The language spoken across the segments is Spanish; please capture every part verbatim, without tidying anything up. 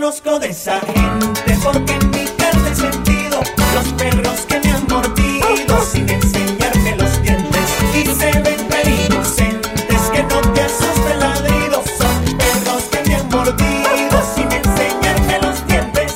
conozco de esa gente porque en mi carne he sentido los perros que me han mordido sin enseñarme los dientes y se ven tan inocentes que no te asusten ladridos. Son perros que me han mordido sin enseñarme los dientes.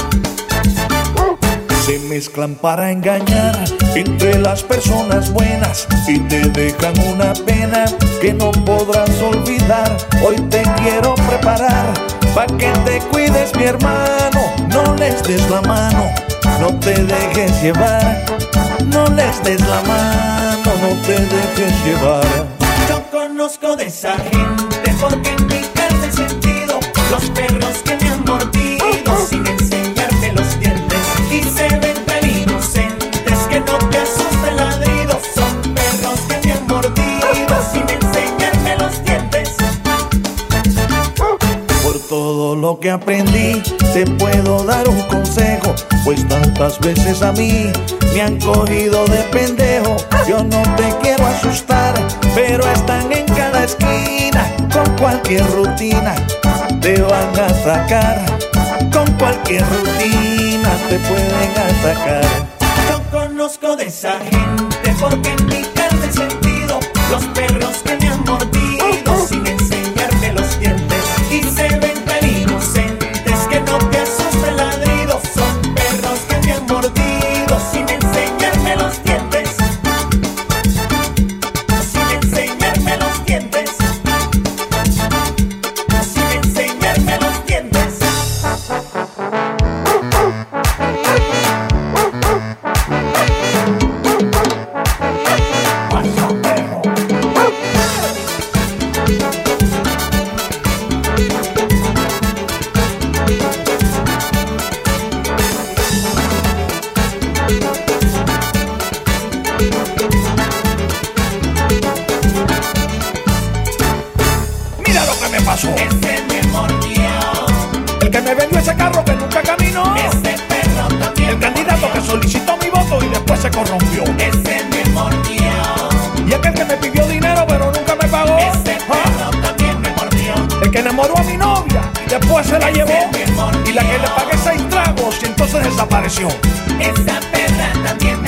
Se mezclan para engañar entre las personas buenas y te dejan una pena que no podrás olvidar. Hoy te quiero preparar pa' que te cuides, mi hermano. No les des la mano, no te dejes llevar. No les des la mano, no te dejes llevar. Yo conozco de esa gente porque en mi carne he sentido los perros que me han mordido sin enseñarme los dientes y se ven tan inocentes que no te asusten ladridos. Son perros que me han mordido sin enseñarme los dientes. Por todo lo que aprendí te puedo dar un consejo, pues tantas veces a mí me han cogido de pendejo. Yo no te quiero asustar, pero están en cada esquina. Con cualquier rutina te van a atacar. Con cualquier rutina te pueden atacar. Yo conozco de esa gente porque en mi carne he sentido los perros que me han mordido sin enseñarme los dientes y se ven tan inocentes que no te asusten ladridos. Son perros que me han mordido sin enseñarme los dientes. Sin enseñarme los dientes. Sin enseñarme los dientes. Mira lo que me pasó. Ese me mordió. El que me vendió ese carro que nunca caminó. Ese perro también El me candidato mordió. que solicitó mi voto y después se corrompió. Ese me mordió. Y aquel que me pidió dinero pero nunca me pagó. Ese perro también me mordió. El que enamoró a mi novia y después se la Ese llevó. me mordió. Y la que le pagué seis tragos y entonces desapareció. Esa perra también